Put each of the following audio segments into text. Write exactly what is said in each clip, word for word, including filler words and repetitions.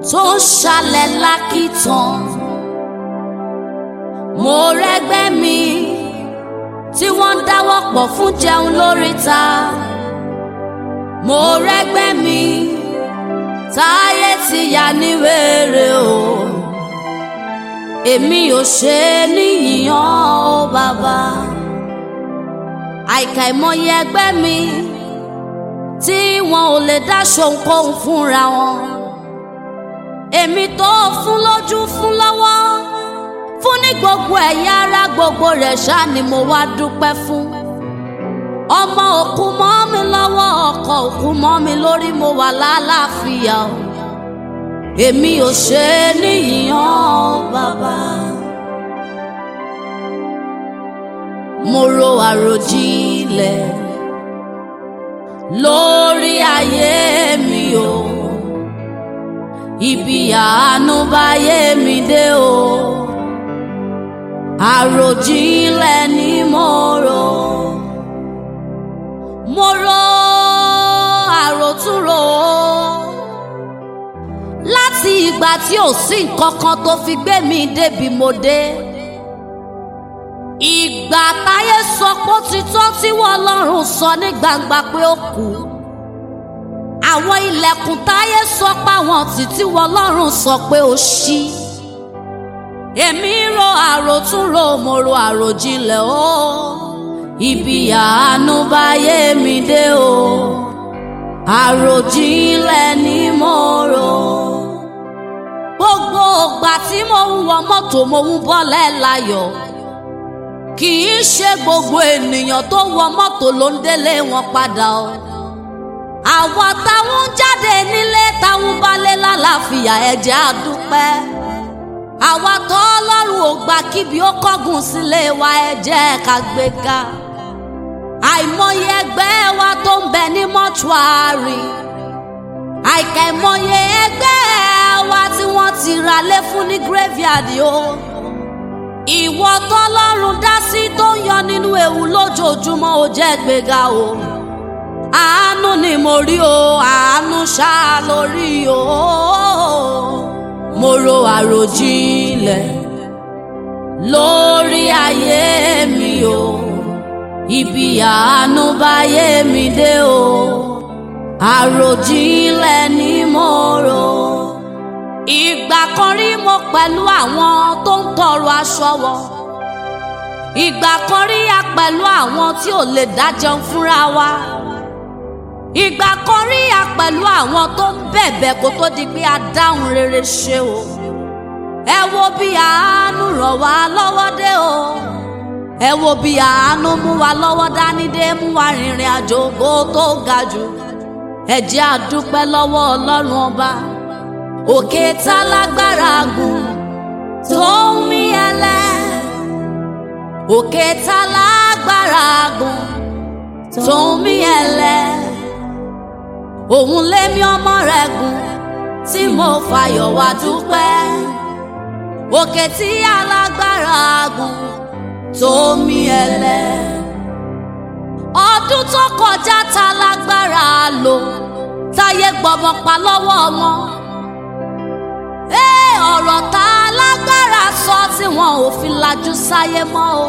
tó ń ṣalẹ̀ lákìtàn. Mo rẹ́gbẹ́ mi tí wọ́n ń dáwọ́ pọ̀ fún jẹun lóríta. Mo rẹ́gbẹ́ mi táyé ti yà ní wèrè o. Èmi ò ṣe níyìyàn o bàbá. Àìkàìmọye ẹgbẹ́ mi tí wọn ò lè dá ṣohunkóhun fúnra wọn. Èmi tó fún lójú fún lọ́wọ́, fún ní gbogbo ẹ̀yà ara gbogbo rẹ̀ ṣá ni mo wá dúpẹ́ fún. Ọmọ òkú mọ́ mi lọ́wọ́, ọkọ òkú mọ́ mi lórí, mo wà lálàáfíà o. Èmi ò ṣe níyìyàn bàbá. Mo ro àròjinlẹ̀ lórí ayé mi o. Ibi àánú báyé mi dé o. Àròjinlẹ̀ ni mo rò. Mo ro àròtúnrò láti ìgbà tí ò sí nǹkan kan tó fi gbé mi débi mo dé. Ìgbà táyé sọ pé ó ti tọ́ tí wọ́n Ọlọ́run sọ ní gbangba pé ó kù. Àwọn ilẹ̀kùn táyé sọ pé àwọn títí wọ́n Ọlọ́run sọ pé ó ṣí. Èmi ro àròtúnrò, mo ro àròjinlẹ̀ o. Ibi àánú báyé mi dé o. Àròjinlẹ̀ ni mo rò. Gbogbo ìgbà tí mo ń wọ mọ́tò mo ń bọ́lẹ̀ láyọ̀. Kì í ṣe gbogbo ènìyàn tó wọ mọ́tò ló ń délé wọn padà o. Àwọn táwọn ń jáde nílé táwọn bá lé lálàáfíà ẹ jẹ́ á dúpẹ́. Àwa tó Ọlọ́run ò gbà kíbi ó kọ́gùn sílé wa ẹ jẹ́ ká gbéga. Àìmọye ẹgbẹ́ wa tó ń bẹ ní mọ́túárì. Àìkàìmọye ẹgbẹ́ wa tí wọ́n ti ra lé fún ní graveyard o. Ìwọ tọ́lọ́run dá sí tó ń yọ nínú ewu lójoojúmọ́ ó jẹ́ gbéga o. Àánú ni mo rí o, àánú ṣá lórí o. Mo ro àròjinlẹ̀ lórí ayé mi o. Ibi àánú báyé mi dé o. Àròjinlẹ̀ ni mo rò. Ìgbà kan rí mo pẹ̀lú àwọn tó ń tọrọ aṣọ wọ̀. Ìgbà kan rí a pẹ̀lú àwọn tí ò lè dájẹun fúnra wa. Ìgbà kan rí a pẹ̀lú àwọn tó ń bẹ̀bẹ̀ kó tó di pé a dáhùn rere ṣe o. Ẹ wo bí àánú ràn wá lọ́wọ́ dé o. Ẹ wo bí àánú mú wa lọ́wọ́ dání dé, mú wa rìnrìn àjò ògo tó ga jù. Ẹ jẹ́ á dúpẹ́ lọ́wọ́ Ọlọ́run ọba. Òkè tá lágbára gùn tó ń mí ẹlẹ́. Òkè tá lágbára gùn tó ń mí ẹlẹ́. Òun lémi ọmọ rẹ̀ gùn tí mo fàyọ̀ wá dúpẹ́. Òkè tí alágbára gùn tó ń mí ẹlẹ́. Ọdún tó kọjá tá lágbára lò táyé gbọmọ pa lọ́wọ́ wọn. Ee ọ̀rọ̀ tá lágbára sọ tí wọn ò fi lajú sáyé mọ́ o.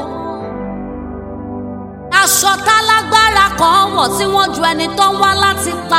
Aṣọ tá lágbára kan wọ̀ tí wọ́n ju ẹni tó ń wá láti pa.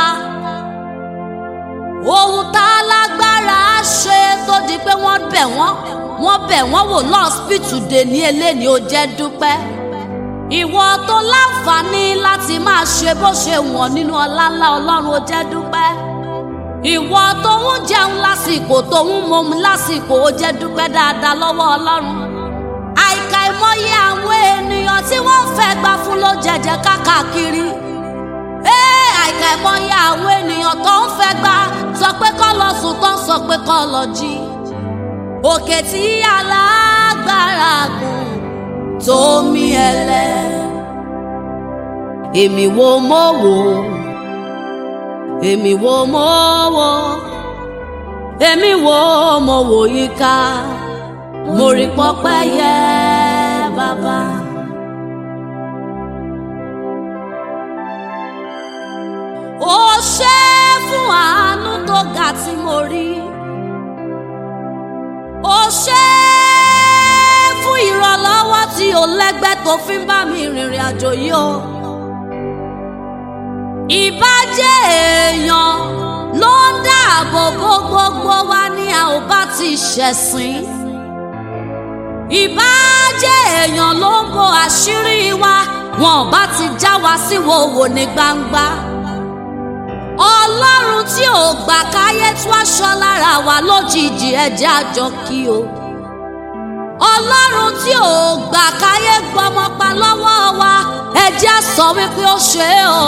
Ohun tá lágbára ṣe tó di pé wọ́n bẹ̀ wọ́n wọ́n bẹ̀ wọ́n wò lọ́ọ̀sìpìtù dè ní eléni ó jẹ́ dúpẹ́. Ìwọ tó láǹfààní láti máa ṣe bó ṣe wọ̀n nínú ọlá ńlá Ọlọ́run ó jẹ́ dúpẹ́. Ìwọ tó ń jẹun lásìkò tó ń mọmu lásìkò ó jẹ́ dúpẹ́ dáadáa lọ́wọ́ Ọlọ́run. Àìkàìmọye àwọn ènìyàn tí wọ́n fẹ́ gbà fún ló jẹjẹ káàkiri. Ee àìkàìmọye àwọn ènìyàn tó ń fẹ́ gbà sọ pé kó lọ sùn tó ń sọ pé kó lọ jí. Òkè tí alágbára gùn tó mí ẹlẹ́. Èmi wo mo wò, èmi wo mo wò, èmi wo mo wò yíká. Mo rí pọ́pẹ́ yẹ bàbá. Ó ṣe fún àánú tó ga tí mo rí. ẹlẹ́gbẹ́ tó fi ń bá mi rìnrìn àjò yìí o. Ìbá jẹ́ èèyàn ló ń dáàbò bo gbogbo wa ní a ò bá ti ṣẹ̀sìn. Ìbá jẹ́ èèyàn ló ń bo àṣírí wa wọn ò bá ti já wa sí wòwò ní gbangba. Ọlọ́run tí ò gbà káyé tú aṣọ lára wa lójijì ẹ jẹ́ a jọ kí o. Ọlọ́run tí ò gbà káyé gbọmọ pa lọ́wọ́ wa ẹ jẹ́ a sọ wípé ó ṣe é o.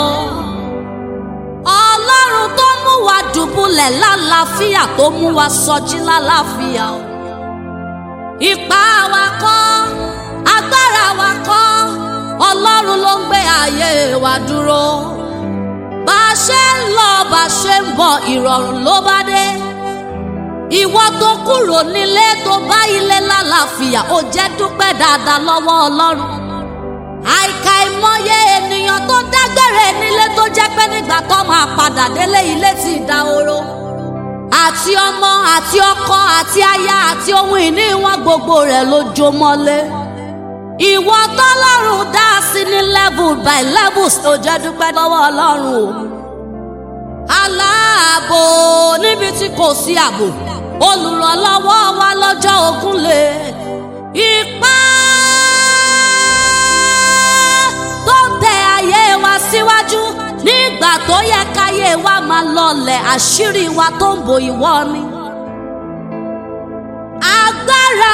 Ọlọ́run tó mú wa dùbúlẹ̀ lálàáfíà tó mú wa sọjí lálàáfíà o. Ipá wa kọ́ agbára wa kọ́ Ọlọ́run ló ń gbé ayé wa dúró. Bá a ṣe ń lọ bá a ṣe ń bọ̀ ìrọ̀rùn ló bá dé. Ìwọ tó kúrò nílé tó bá ilé lálàáfíà ó jẹ́ dúpẹ́ dáadáa lọ́wọ́ Ọlọ́run. Àìkà ìmọye ènìyàn tó dágbére nílé tó jẹ́ pé nígbà tó máa padà délé ilé ti dahoro. Àti ọmọ àti ọkọ àti aya àti ohun ìní wọn gbogbo rẹ̀ ló jó mọ́lé. Ìwọ tọ́lọ́run dá sí ní level by levels tó jẹ́ dúpẹ́ lọ́wọ́ Ọlọ́run o. Aláàbò níbi tí kò sí ààbò olùrànlọ́wọ́ wa lọ́jọ́ ogun lè. Ipá tó tẹ ayé wa síwájú nígbà tó yẹ káyé wa máa lọlẹ̀ àṣírí wa tó ń bo ìwọ ni. Agbára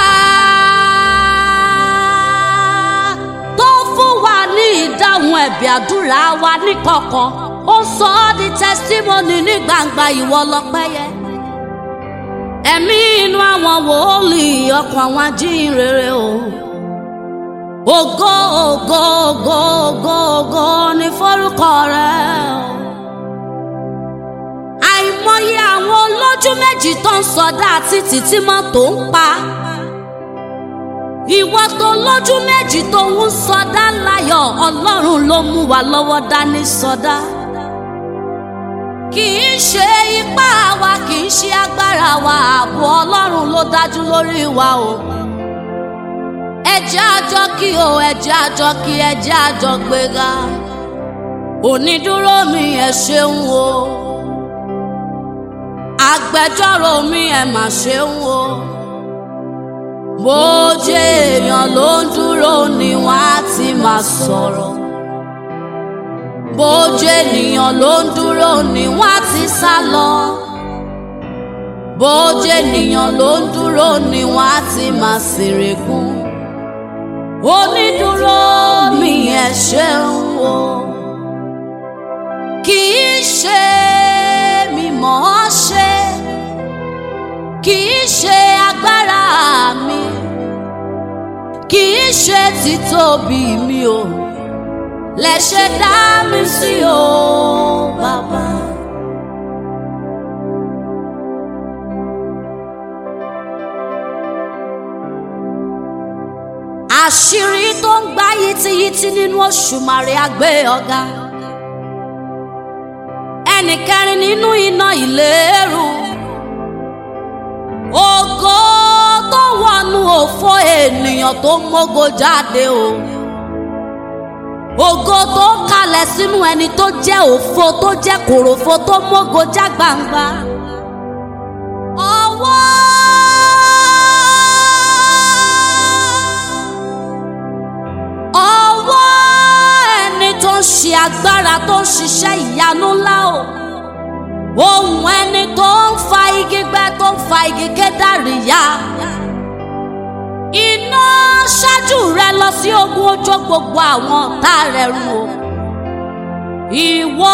tó fún wa ní ìdáhùn ẹ̀bì àdúrà wa níkọ̀kọ̀ ó sọ ọ́ di testimony ní gbangba ìwọ lọ́pẹ́ yẹ. Ẹ̀mí inú àwọn wòlíì ọkàn àwọn ajíhìnrere o. Ògo ògo ògo ògo ògo ní forúkọ rẹ o. Àìmọye àwọn olójú méjì tó ń sọdá títì tí mọ́tò ń pa. Ìwọ tó lójú méjì tó ń sọdá láyọ̀ Ọlọ́run ló mú wa lọ́wọ́ dání sọdá. Kì í ṣe ipá wa kì í ṣe agbára wa ààbò Ọlọ́run ló dájú lórí wa o. Ẹ jẹ́ a jọ kí o ẹ jẹ́ a jọ kí ẹ jẹ́ a jọ gbéga. Onídúró mi ẹ ṣeun o. Agbẹjọ́rò mi ẹ mà ṣeun o. Bó jẹ́ èèyàn ló ń dúró ni wọ́n á ti máa sọ̀rọ̀. Bó jẹ́ ènìyàn ló ń dúró ni wọ́n á ti sá lọ. Bó jẹ́ ènìyàn ló ń dúró ni wọ́n á ti máa ṣèrègùn. Onídúró mi ẹ ṣeun o. Kì í ṣe mi mọ̀ ọ́ ṣe, kì í ṣe agbára mi, kì í ṣe títóbi mi o. Lẹ ṣe dá mi sí o bàbá. Àṣírí tó ń gbá yìtìyìtì nínú Òṣùmàrè àgbé ọ̀gá. Ẹnì kẹrin nínú iná ìléru. Ògo tó wọnú òfò ènìyàn tó mógo jáde o. Ògo tó kalẹ̀ sínú ẹni tó jẹ́ òfò tó jẹ́ kòròfo tó mógo já gbangba. Ọwọ́ ọwọ́ ẹni tó ń ṣe agbára tó ń ṣiṣẹ́ ìyanu ńlá o. Ohùn ẹni tó ń fa igi gbẹ tó ń fa igi Kédárì ya. Iná ṣáájú rẹ lọ sí ogun ojó gbogbo àwọn ọ̀tá rẹ run o. Ìwọ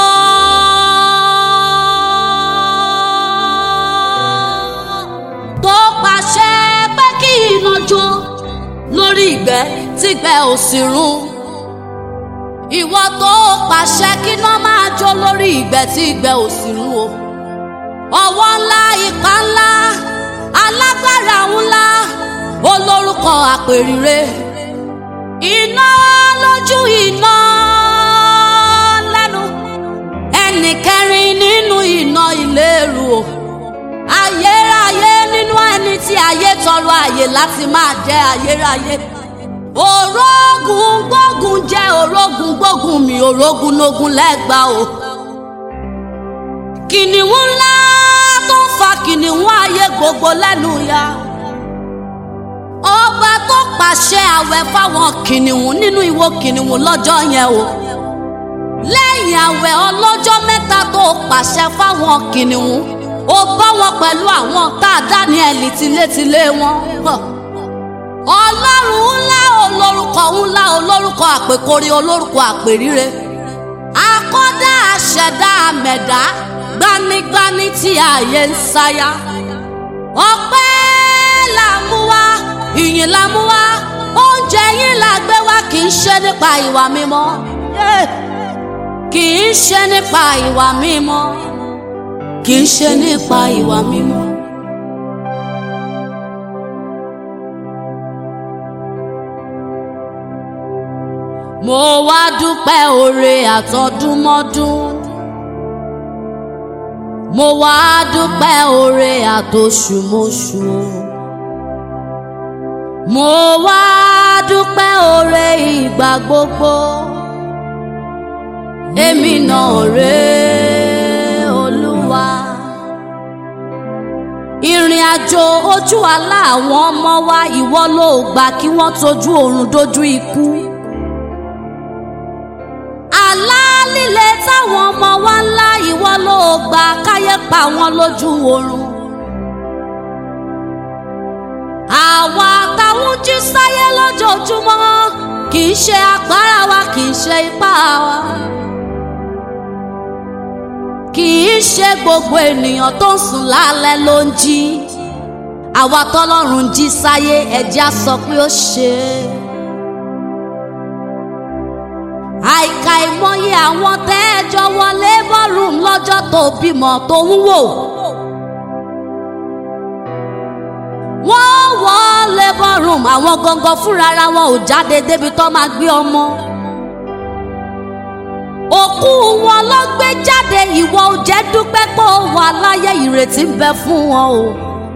tó pàṣẹ pé kí iná jó lórí ìgbẹ́ tígbẹ́ ò sì run. Ìwọ tó pàṣẹ kí iná máa jó lórí ìgbẹ́ tígbẹ́ ò sì run o. Ọwọ́ ńlá ipá ńlá alágbára ńlá olórúkọ àpèrire. Iná lójú iná lẹ́nu ẹnì kẹrin nínú iná ìléru o. Ayérayé nínú ẹni tí ayé tọrọ àyè láti máa jẹ ayérayé. Òrógùn fún mi orógúnógún lẹ́gbàá o. Kìnìún ńlá tó ń fa kìnìún ayé gbogbo lẹ́nu ya. Ọba tó pàṣẹ àwẹ̀ fáwọn kìnìún nínú ìwo kìnìún lọ́jọ́ yẹn o. Lẹ́yìn àwẹ̀ ọlọ́jọ́ mẹ́ta tó pàṣẹ fáwọn kìnìún, ó bá wọn pẹ̀lú àwọn tá a Dáníẹ́lì tilétilé wọn. Ọlọ́run ńlá olórúkọ ńlá olórúkọ àpèkórí olórúkọ àpèríre. Akọ́dá àṣẹ̀dá àmẹ̀dá gbanigbani tí ayé ń sáyà. Ọpẹ́ là mú wá, ìyìn là mú wá, oúnjẹ yín là gbé wá, kì í ṣe nípa ìwà mímọ́. Kì í ṣe nípa ìwà mímọ́. Kì í ṣe nípa ìwà mímọ́. Mo wá dúpẹ́ oore àtọdúnmọ́dún. Mo wá dúpẹ́ oore àtoṣùmọ́ṣù. Mo wá dúpẹ́ oore ìgbà gbogbo. Èmi náà rèé Olúwa. Ìrìn àjò ojú àlá àwọn ọmọ wa ìwọ ló gbà kí wọ́n tójú oorun dójú ikú. Àlá líle táwọn ọmọ wa ńlá ìwọ ló gbà káyé pa wọ́n lójú oorun. Àwa táwọn jí sáyé lójoojúmọ́ kì í ṣe agbára wa, kì í ṣe ipá wa. Kì í ṣe gbogbo ènìyàn tó ń sùn lálẹ́ ló ń jí. Àwa tọ́lọ́run jí sáyé ẹ̀jẹ̀ á sọ pé ó ṣe é. Àìkà ìmọye àwọn tẹ́ẹ̀jọ wọlé ballroom lọ́jọ́ tó bímọ tó ń wò. Wọ́n wọlé ballroom àwọn gangan fúnra ara wọn ò jáde débi tó máa gbé ọmọ. Òkú wọn ló gbé jáde, ìwọ ò jẹ́ dúpẹ́ pé ó wà láyé, ìrètí ń bẹ fún wọn o.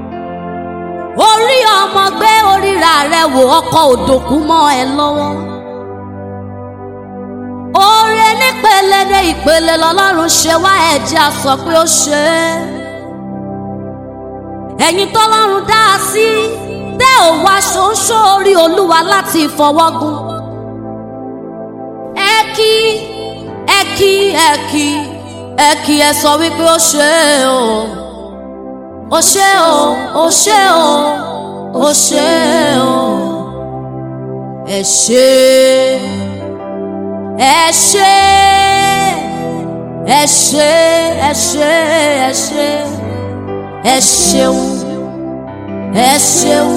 Orí ọmọ gbé oríra rẹ̀ wò, ọkọ òdòkú mọ́ ẹ lọ́wọ́. Oore nípele dé ìpele lọ́lọ́run ṣe wá, ẹ̀jẹ̀ á sọ pé ó ṣe é. Ẹ̀yin tọ́lọ́run dá a sí tẹ́ ò wá ṣoṣo orí Olúwa láti ìfọwọ́gún. Ẹ kí ẹ kí ẹ kí ẹ kí ẹ sọ wípé ó ṣe é o. Ó ṣe o, ó ṣe o, ó ṣe o. Ẹ ṣé ẹ ṣé ẹ ṣé ẹ ṣé ẹ ṣé ẹ ṣeun ẹ ṣeun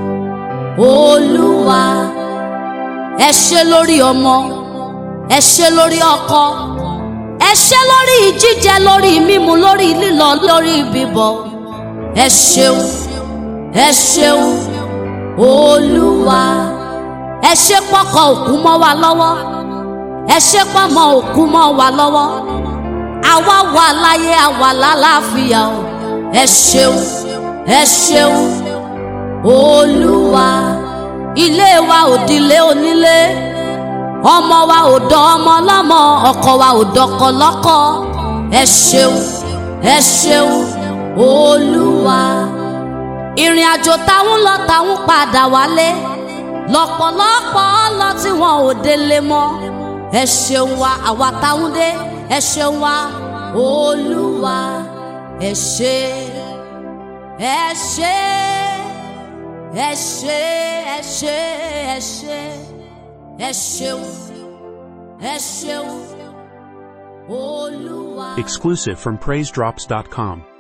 Olúwa. Ẹ ṣé lórí ọmọ, ẹ ṣé lórí ọkọ, ẹ ṣé lórí jíjẹ, lórí mímu, lórí lílọ, lórí bíbọ̀. Ẹ ṣeun ẹ ṣeun Olúwa. Ẹ ṣé pọ́kọ òkú mọ́ wa lọ́wọ́, ẹ ṣé pọ́mọ òkú mọ́ wa lọ́wọ́. Àwa wà láyé, àwa lálàáfíà o. Ẹ ṣeun ẹ ṣeun Olúwa. Ilé wa ò dilé onílé, ọmọ wa ò dọ ọmọ lọ́mọ, ọkọ wa ò dọkọ lọ́kọ. Ẹ ṣeun ẹ ṣeun Olúwa. Ìrìn àjò táwọn lọ táwọn padà wálé, lọ́pọ̀lọpọ̀ lọ tí wọn ò délé mọ́. Ẹ ṣeun wa àwa táwọn dé, ẹ ṣeun wa Olúwa. Ẹ ṣé ẹ ṣé ẹ ṣé ẹ ṣé ẹ ṣé ẹ ṣeun ẹ ṣeun Olúwa. Exclusive from praise drops dot com.